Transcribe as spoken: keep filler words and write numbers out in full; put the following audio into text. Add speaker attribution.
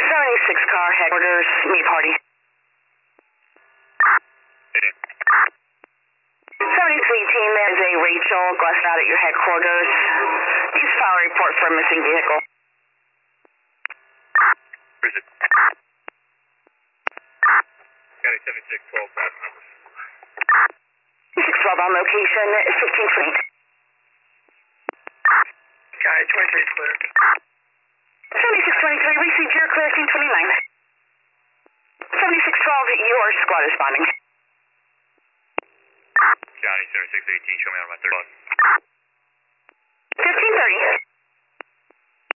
Speaker 1: seventy-six car headquarters, meet party. seventy-three team is a Rachel, Gless out at your headquarters. Use file report for a missing vehicle.
Speaker 2: Where is it? County seventy-six twelve, five numbers.
Speaker 1: six twelve on location, fifteen twenty.
Speaker 3: County twenty-three clear.
Speaker 1: seventy-six twenty-three, received your clear, team twenty-nine. seventy-six twelve, your squad is responding.
Speaker 2: County seventy-six eighteen, show me on my third bus.
Speaker 1: fifteen thirty.